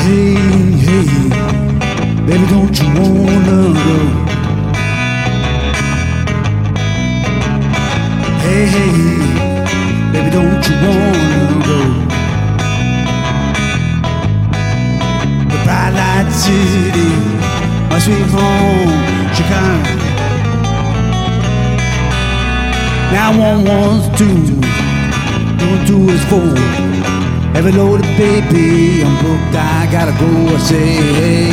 Hey, hey, baby, don't you wanna go? Hey, hey, baby, don't you wanna go? The bright light city, my sweet home, Chicago. Now 112, don't do is 4. Every loaded baby, I'm booked, I gotta go. I say, hey,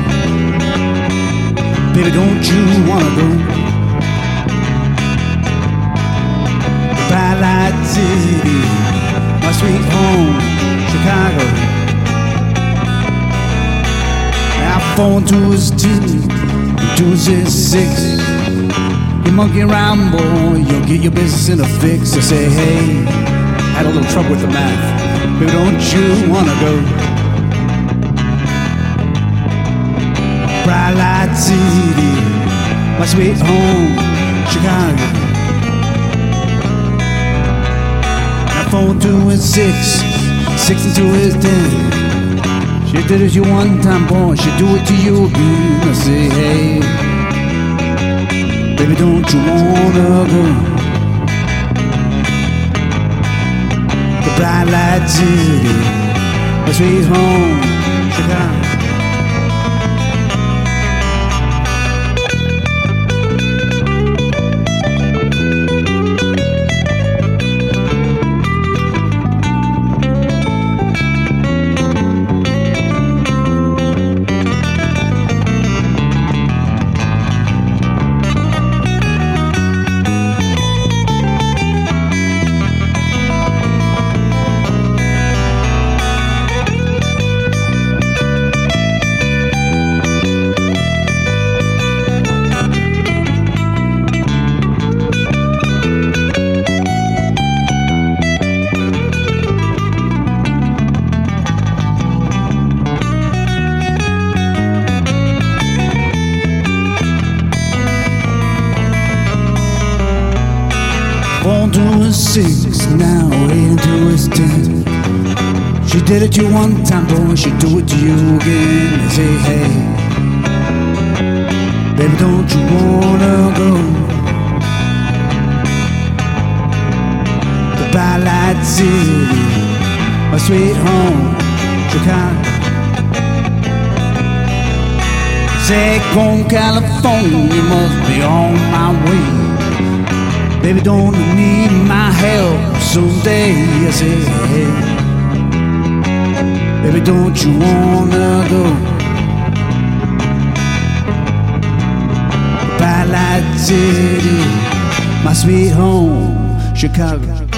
baby, don't you wanna go? Bright light city, my sweet home, Chicago. Now 412, 266. You monkey around, boy, you'll get your business in a fix. I say, hey, had a little trouble with the math. Baby, don't you wanna go? Bright light city, my sweet home, Chicago. Now 4, 2 is 6, 6 and 2 is 10. She did it to you one time, boy, she do it to you again. I say, hey, baby, don't you wanna go? Bright light city, my sweet home, Chicago. Born to a 6, now 8 to his 10. She did it to you one time, boy, she do it to you again. I say, hey, baby, don't you wanna go? The bright light city, my sweet home, Chicago. Say, Gone, California, must be on my way. Baby, don't need my help someday. I say, hey, baby, don't you wanna go? Bright light city, my sweet home, Chicago.